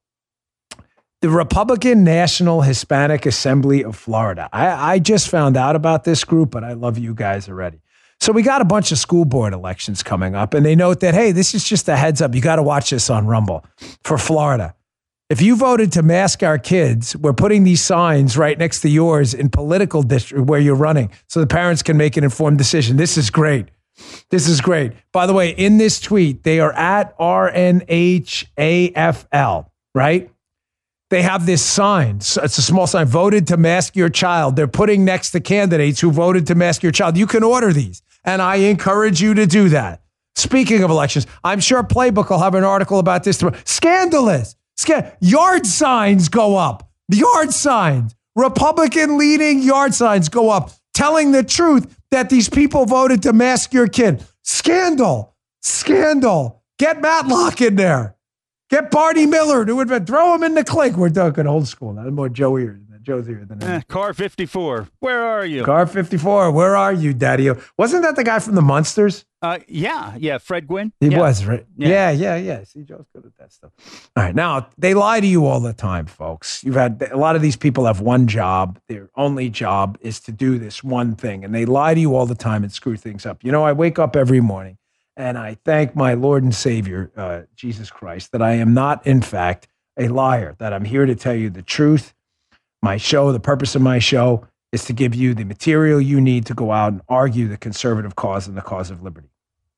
The Republican National Hispanic Assembly of Florida. I, I just found out about this group, but I love you guys already. So we got a bunch of school board elections coming up, and they note that, hey, this is just a heads up. You got to watch this on Rumble for Florida. If you voted to mask our kids, we're putting these signs right next to yours in political district where you're running so the parents can make an informed decision. This is great. This is great. By the way, in this tweet, they are at R N H A F L, right? They have this sign. It's a small sign, voted to mask your child. They're putting next to candidates who voted to mask your child. You can order these, and I encourage you to do that. Speaking of elections, I'm sure Playbook will have an article about this tomorrow. Scandalous. Sc- yard signs go up. Yard signs. Republican leading yard signs go up, telling the truth that these people voted to mask your kid. Scandal. Scandal. Get Matlock in there. Get Barney Miller to invent. Throw him in the clique. We're talking old school. Not more Joe here. Joe's here than eh, Car fifty-four. Where are you? Car fifty-four. Where are you, Daddy? Wasn't that the guy from the Munsters? Uh, yeah, yeah. Fred Gwynn. He yeah. was, right? Yeah. yeah, yeah, yeah. See, Joe's good at that stuff. All right. Now, they lie to you all the time, folks. You've had a lot of these people have one job. Their only job is to do this one thing, and they lie to you all the time and screw things up. You know, I wake up every morning and I thank my Lord and Savior, uh, Jesus Christ, that I am not, in fact, a liar, that I'm here to tell you the truth. My show, the purpose of my show is to give you the material you need to go out and argue the conservative cause and the cause of liberty.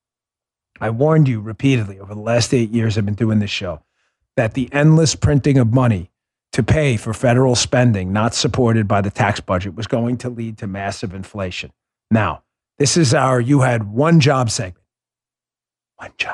I warned you repeatedly over the last eight years I've been doing this show that the endless printing of money to pay for federal spending not supported by the tax budget was going to lead to massive inflation. Now, this is our you had one job segment. One job.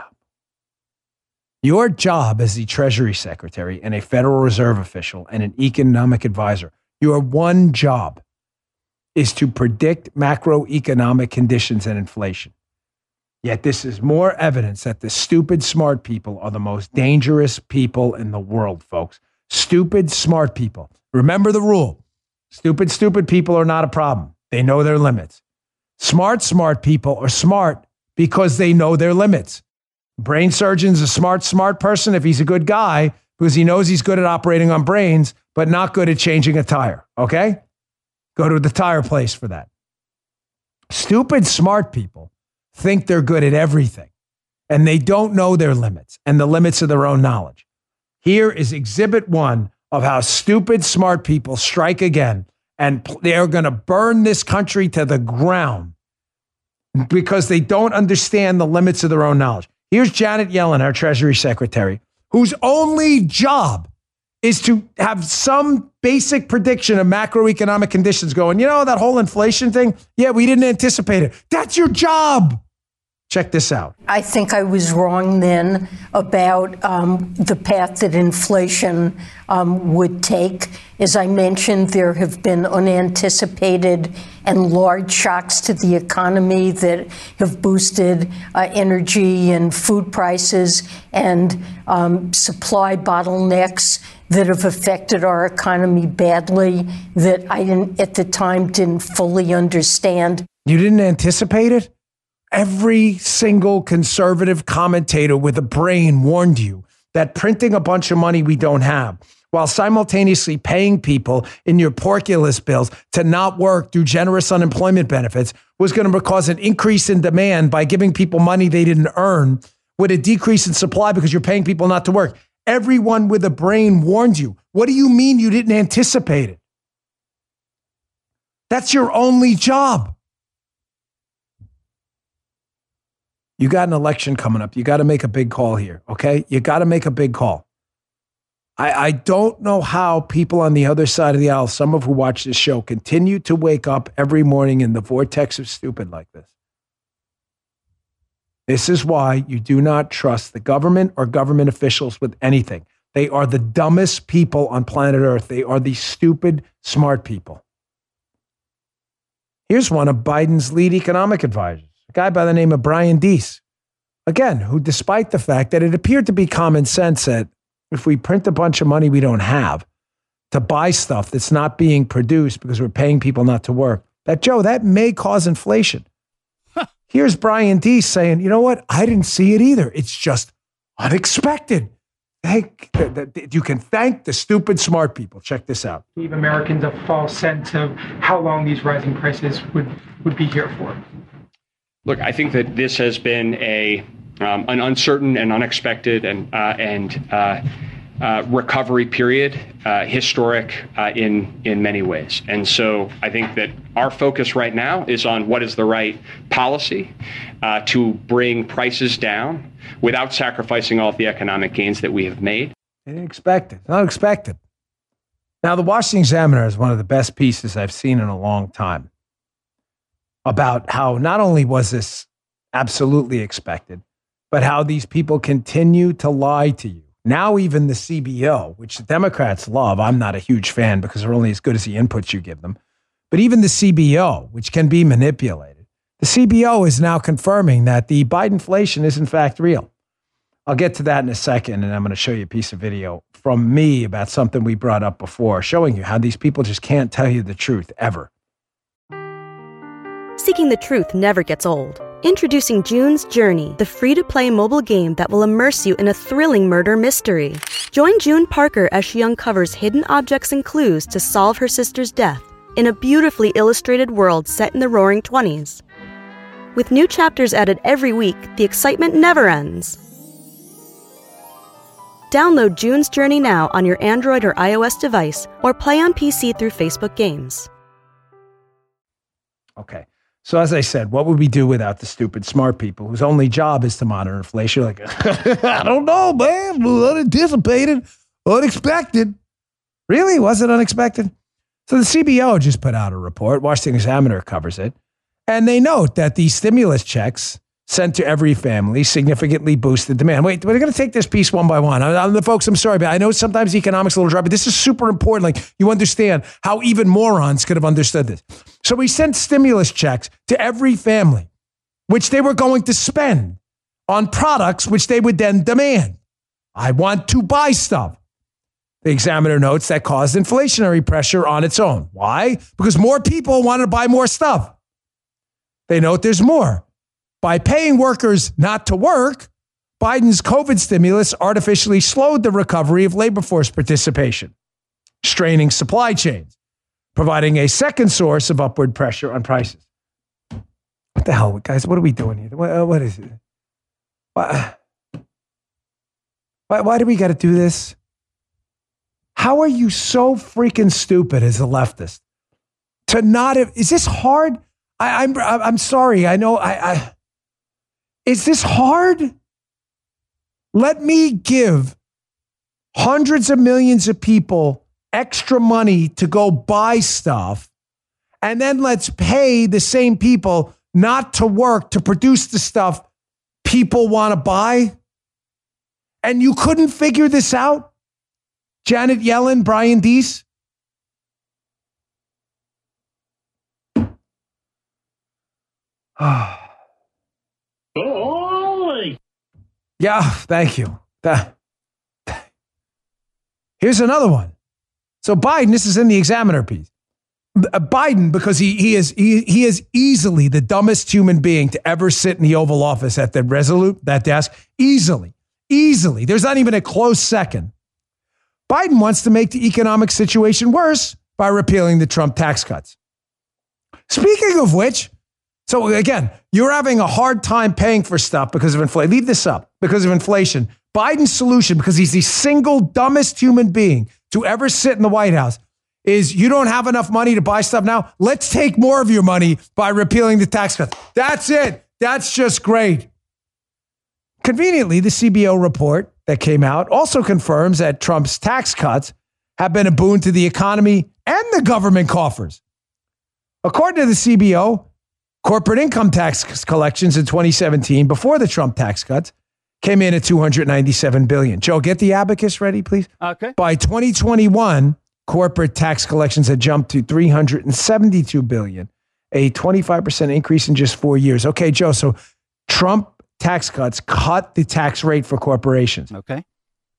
Your job as the Treasury Secretary and a Federal Reserve official and an economic advisor, your one job is to predict macroeconomic conditions and inflation. Yet this is more evidence that the stupid, smart people are the most dangerous people in the world, folks. Stupid, smart people. Remember the rule. Stupid, stupid people are not a problem. They know their limits. Smart, smart people are smart because they know their limits. Brain surgeon's a smart, smart person if he's a good guy because he knows he's good at operating on brains, but not good at changing a tire, okay? Go to the tire place for that. Stupid, smart people think they're good at everything, and they don't know their limits and the limits of their own knowledge. Here is exhibit one of how stupid, smart people strike again, and they're going to burn this country to the ground because they don't understand the limits of their own knowledge. Here's Janet Yellen, our Treasury Secretary, whose only job is to have some basic prediction of macroeconomic conditions going, you know, that whole inflation thing? Yeah, we didn't anticipate it. That's your job. Check this out. I think I was wrong then about um, the path that inflation um, would take. As I mentioned, there have been unanticipated and large shocks to the economy that have boosted uh, energy and food prices and um, supply bottlenecks that have affected our economy badly that I didn't, at the time didn't fully understand. You didn't anticipate it? Every single conservative commentator with a brain warned you that printing a bunch of money we don't have while simultaneously paying people in your porculus bills to not work through generous unemployment benefits was going to cause an increase in demand by giving people money they didn't earn with a decrease in supply because you're paying people not to work. Everyone with a brain warned you. What do you mean you didn't anticipate it? That's your only job. You got an election coming up. You got to make a big call here, okay? You got to make a big call. I, I don't know how people on the other side of the aisle, some of who watch this show, continue to wake up every morning in the vortex of stupid like this. This is why you do not trust the government or government officials with anything. They are the dumbest people on planet Earth. They are the stupid, smart people. Here's one of Biden's lead economic advisors. A guy by the name of Brian Deese, again, who despite the fact that it appeared to be common sense that if we print a bunch of money we don't have, to buy stuff that's not being produced because we're paying people not to work, that, Joe, that may cause inflation. Huh. Here's Brian Deese saying, you know what? I didn't see it either. It's just unexpected. Thank, you can thank the stupid smart people. Check this out. Give Americans a false sense of how long these rising prices would, would be here for. Look, I think that this has been a um, an uncertain and unexpected and uh, and uh, uh, recovery period, uh, historic uh, in in many ways. And so I think that our focus right now is on what is the right policy uh, to bring prices down without sacrificing all of the economic gains that we have made. Unexpected, unexpected. Now, the Washington Examiner is one of the best pieces I've seen in a long time about how not only was this absolutely expected, but how these people continue to lie to you. Now even the C B O, which the Democrats love, I'm not a huge fan because they're only as good as the inputs you give them, but even the C B O, which can be manipulated, the C B O is now confirming that the Bidenflation is in fact real. I'll get to that in a second, and I'm going to show you a piece of video from me about something we brought up before, showing you how these people just can't tell you the truth ever. Seeking the truth never gets old. Introducing June's Journey, the free-to-play mobile game that will immerse you in a thrilling murder mystery. Join June Parker as she uncovers hidden objects and clues to solve her sister's death in a beautifully illustrated world set in the Roaring Twenties. With new chapters added every week, the excitement never ends. Download June's Journey now on your Android or iOS device, or play on P C through Facebook Games. Okay. So as I said, what would we do without the stupid smart people whose only job is to monitor inflation? You're like, I don't know, man. Unanticipated, unexpected. Really? Was it unexpected? So the C B O just put out a report. Washington Examiner covers it. And they note that the stimulus checks sent to every family significantly boosted demand. Wait, we're going to take this piece one by one. I'm, I'm the folks, I'm sorry, but I know sometimes economics is a little dry, but this is super important. Like, you understand how even morons could have understood this. So we sent stimulus checks to every family, which they were going to spend on products which they would then demand. I want to buy stuff. The Examiner notes that caused inflationary pressure on its own. Why? Because more people wanted to buy more stuff. They note there's more. By paying workers not to work, Biden's COVID stimulus artificially slowed the recovery of labor force participation, straining supply chains, providing a second source of upward pressure on prices. What the hell, guys? What are we doing here? What, what is it? Why, why, why do we got to do this? How are you so freaking stupid as a leftist to not have, is this hard? I, I'm I'm sorry. I know. I, I is this hard? Let me give hundreds of millions of people extra money to go buy stuff, and then let's pay the same people not to work to produce the stuff people want to buy. And you couldn't figure this out, Janet Yellen, Brian Deese. Yeah, thank you. Here's another one. So Biden, this is in the Examiner piece. Biden, because he he is he, he is easily the dumbest human being to ever sit in the Oval Office at the Resolute, that desk. Easily, easily. There's not even a close second. Biden wants to make the economic situation worse by repealing the Trump tax cuts. Speaking of which, so again, you're having a hard time paying for stuff because of inflation. Leave this up because of inflation. Biden's solution, because he's the single dumbest human being to ever sit in the White House, is you don't have enough money to buy stuff now. Let's take more of your money by repealing the tax cuts. That's it. That's just great. Conveniently, the C B O report that came out also confirms that Trump's tax cuts have been a boon to the economy and the government coffers. According to the C B O, corporate income tax collections in twenty seventeen, before the Trump tax cuts, came in at two hundred ninety-seven billion dollars. Joe, get the abacus ready, please. Okay. By twenty twenty-one, corporate tax collections had jumped to three hundred seventy-two billion dollars, a twenty-five percent increase in just four years. Okay, Joe, so Trump tax cuts cut the tax rate for corporations. Okay.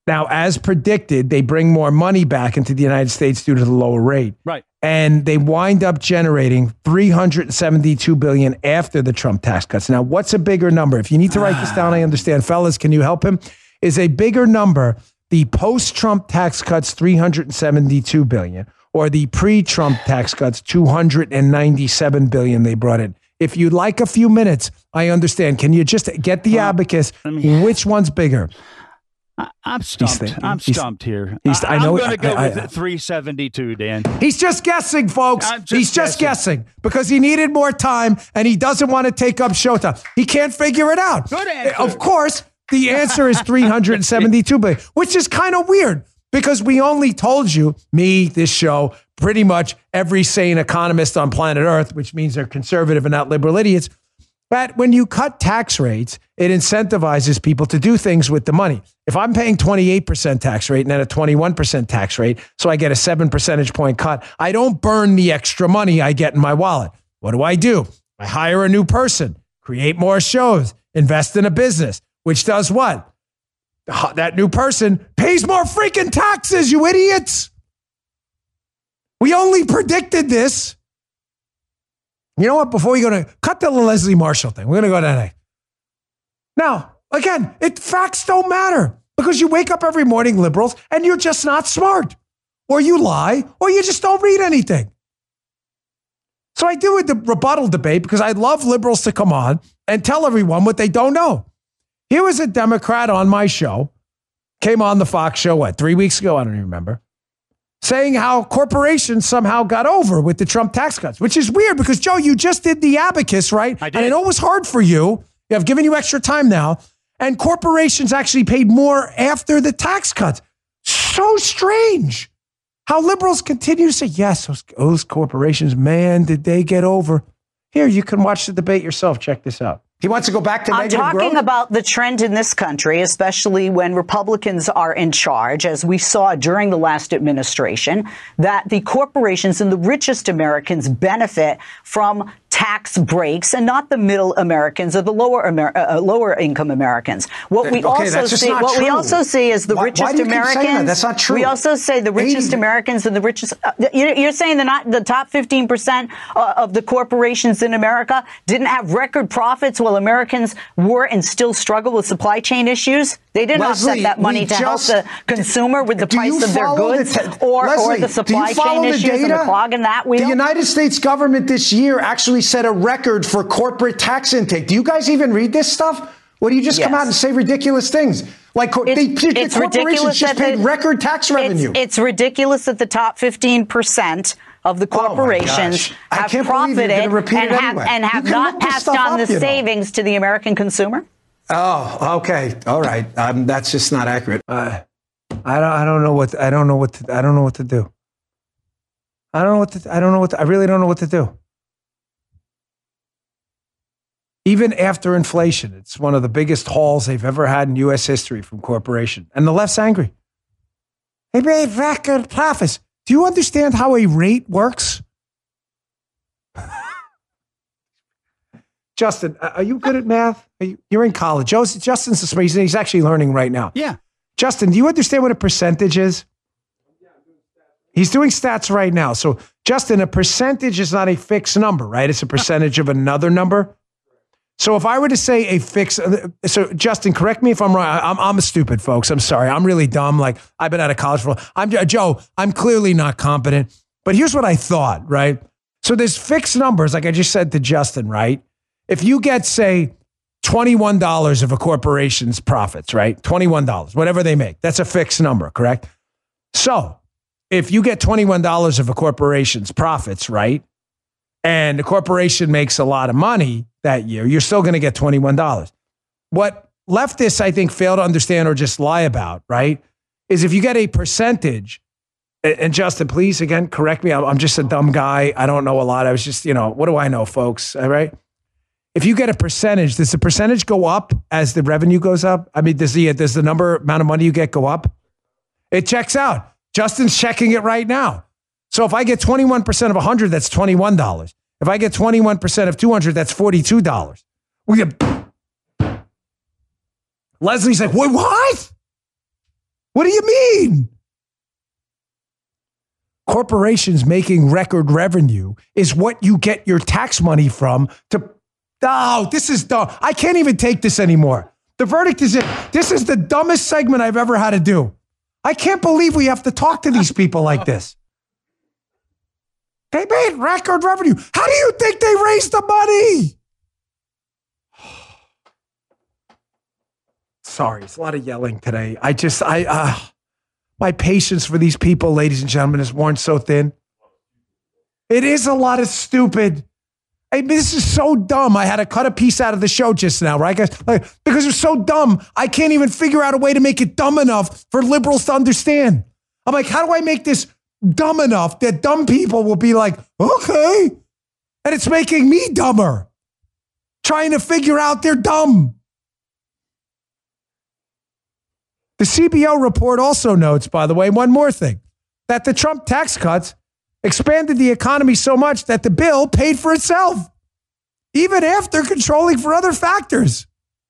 Now, as predicted, they bring more money back into the United States due to the lower rate. Right. And they wind up generating three hundred seventy-two billion dollars after the Trump tax cuts. Now, what's a bigger number? If you need to write this down, I understand. Fellas, can you help him? Is a bigger number the post-Trump tax cuts, three hundred seventy-two billion dollars, or the pre-Trump tax cuts, two hundred ninety-seven billion dollars they brought in? If you'd like a few minutes, I understand. Can you just get the well, abacus? Me, which one's bigger? I'm stumped. I'm stumped here. He's, I know, I'm going to go I, with I, three seventy-two, Dan. He's just guessing, folks. Just he's just guessing. guessing because he needed more time and he doesn't want to take up showtime. He can't figure it out. Good answer. Of course, the answer is three hundred seventy-two billion, which is kind of weird because we only told you, me, this show, pretty much every sane economist on planet Earth, which means they're conservative and not liberal idiots, that when you cut tax rates, it incentivizes people to do things with the money. If I'm paying twenty-eight percent tax rate and then a twenty-one percent tax rate, so I get a seven percentage point cut, I don't burn the extra money I get in my wallet. What do I do? I hire a new person, create more shows, invest in a business, which does what? That new person pays more freaking taxes, you idiots. We only predicted this. You know what? Before we go to cut the Leslie Marshall thing, we're going to go to N A. Now, again, it facts don't matter because you wake up every morning, liberals, and you're just not smart, or you lie, or you just don't read anything. So I do the rebuttal debate because I love liberals to come on and tell everyone what they don't know. Here was a Democrat on my show, came on the Fox show, what, three weeks ago? I don't even remember. Saying how corporations somehow got over with the Trump tax cuts, which is weird because, Joe, you just did the abacus, right? I did. And I know it was hard for you. I've given you extra time now. And corporations actually paid more after the tax cuts. So strange how liberals continue to say, yes, those, those corporations, man, did they get over. Here, you can watch the debate yourself. Check this out. He wants to go back to I'm negative growth? I'm talking about the trend in this country, especially when Republicans are in charge, as we saw during the last administration, that the corporations and the richest Americans benefit from tax breaks and not the middle Americans or the lower Amer- uh, lower income Americans. What we okay, also see, what true. we also see is the why, richest why do you Americans. keep saying that? That's not true. We also say the richest eighty Americans and the richest. Uh, you're saying the not the top fifteen percent uh, of the corporations in America didn't have record profits while Americans were and still struggle with supply chain issues. They didn't Leslie, offset that money to just, help the consumer with the price of their goods the te- or, Leslie, or the supply chain the issues data? and the clog in that wheel. The United States government this year actually set a record for corporate tax intake. Do you guys even read this stuff? Or do you just yes. come out and say ridiculous things? Like it's, they, the it's corporations just paid the, record tax revenue. It's, it's ridiculous that the top fifteen percent of the corporations oh have profited and have, anyway. and have not passed on up, the savings know. to the American consumer. Oh, okay, all right. Um, that's just not accurate. Uh, I don't. I don't know what. I don't know what. To, I don't know what to do. I don't know what to. I don't know what. To, I really don't know what to do. Even after inflation, it's one of the biggest hauls they've ever had in U S history from corporation, and the left's angry. They made record profits. Do you understand how a rate works? Justin, are you good at math? Are you, you're in college. Joseph, Justin's a smart. He's actually learning right now. Yeah. Justin, do you understand what a percentage is? He's doing stats right now. So, Justin, a percentage is not a fixed number, right? It's a percentage of another number. So if I were to say a fixed, so Justin, correct me if I'm wrong. I'm, I'm a stupid, folks. I'm sorry. I'm really dumb. Like I've been out of college for, I'm Joe, I'm clearly not competent, but here's what I thought, right? So there's fixed numbers. Like I just said to Justin, right? If you get, say, twenty-one dollars of a corporation's profits, right? twenty-one dollars, whatever they make, that's a fixed number, correct? So if you get twenty-one dollars of a corporation's profits, right? And the corporation makes a lot of money that year, you're still going to get twenty-one dollars. What leftists, I think, fail to understand or just lie about, right, is if you get a percentage, and Justin, please, again, correct me. I'm just a dumb guy. I don't know a lot. I was just, you know, what do I know, folks? All right. If you get a percentage, does the percentage go up as the revenue goes up? I mean, does the, does the number amount of money you get go up? It checks out. Justin's checking it right now. So if I get twenty-one percent of one hundred, that's twenty-one dollars. If I get twenty-one percent of two hundred, that's forty-two dollars. We get... Leslie's like, wait, what? What do you mean? Corporations making record revenue is what you get your tax money from to, oh, this is dumb. I can't even take this anymore. The verdict is in. This is the dumbest segment I've ever had to do. I can't believe we have to talk to these people like this. They made record revenue. How do you think they raised the money? Sorry, it's a lot of yelling today. I just, I, uh, my patience for these people, ladies and gentlemen, is worn so thin. It is a lot of stupid. I mean, this is so dumb. I had to cut a piece out of the show just now, right, guys? Like, because it's so dumb, I can't even figure out a way to make it dumb enough for liberals to understand. I'm like, how do I make this dumb enough that dumb people will be like, okay. And it's making me dumber. Trying to figure out they're dumb. The C B O report also notes, by the way, one more thing, that the Trump tax cuts expanded the economy so much that the bill paid for itself, even after controlling for other factors.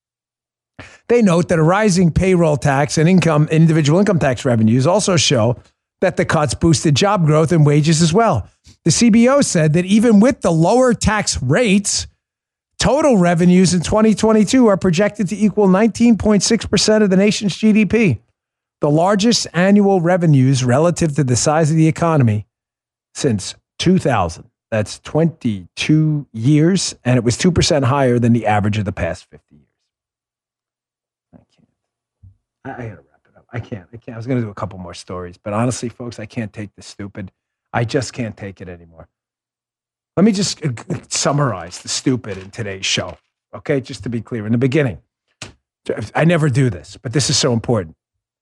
They note that a rising payroll tax and income, individual income tax revenues also show that the cuts boosted job growth and wages as well. The C B O said that even with the lower tax rates, total revenues in twenty twenty-two are projected to equal nineteen point six percent of the nation's G D P, the largest annual revenues relative to the size of the economy since two thousand. That's twenty-two years, and it was two percent higher than the average of the past fifty years. I can't. I, I gotta wrap it up. I can't. I can't. I was going to do a couple more stories, but honestly, folks, I can't take this stupid. I just can't take it anymore. Let me just summarize the stupid in today's show, okay? Just to be clear, in the beginning, I never do this, but this is so important.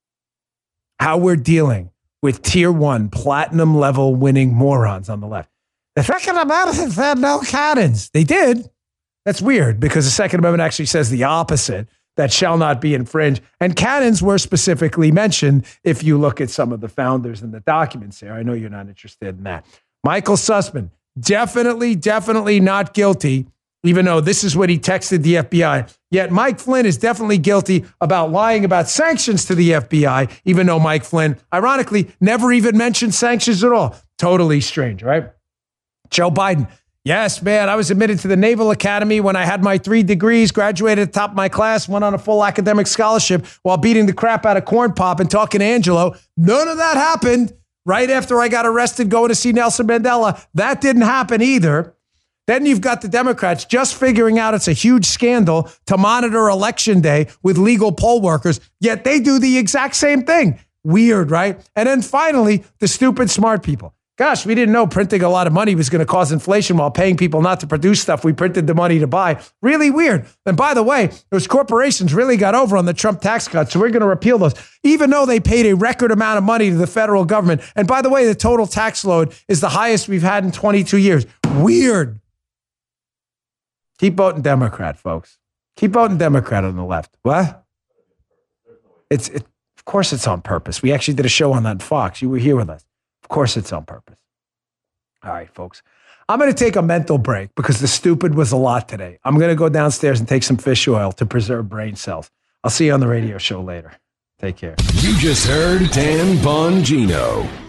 How we're dealing with tier one, platinum level winning morons on the left. The Second Amendment said no cannons. They did. That's weird because the Second Amendment actually says the opposite, that shall not be infringed. And cannons were specifically mentioned if you look at some of the founders in the documents there. I know you're not interested in that. Michael Sussman. Definitely, definitely not guilty, even though this is what he texted the F B I. Yet Mike Flynn is definitely guilty about lying about sanctions to the F B I, even though Mike Flynn, ironically, never even mentioned sanctions at all. Totally strange, right? Joe Biden. Yes, man, I was admitted to the Naval Academy when I had my three degrees, graduated at the top of my class, went on a full academic scholarship while beating the crap out of Corn Pop and talking to Angelo. None of that happened. Right after I got arrested going to see Nelson Mandela, that didn't happen either. Then you've got the Democrats just figuring out it's a huge scandal to monitor election day with legal poll workers, yet they do the exact same thing. Weird, right? And then finally, the stupid smart people. Gosh, we didn't know printing a lot of money was going to cause inflation while paying people not to produce stuff we printed the money to buy. Really weird. And by the way, those corporations really got over on the Trump tax cuts, so we're going to repeal those, even though they paid a record amount of money to the federal government. And by the way, the total tax load is the highest we've had in twenty-two years. Weird. Keep voting Democrat, folks. Keep voting Democrat on the left. What? It's it, of course it's on purpose. We actually did a show on that on Fox. You were here with us. Of course it's on purpose. All right, folks. I'm going to take a mental break because the stupid was a lot today. I'm going to go downstairs and take some fish oil to preserve brain cells. I'll see you on the radio show later. Take care. You just heard Dan Bongino.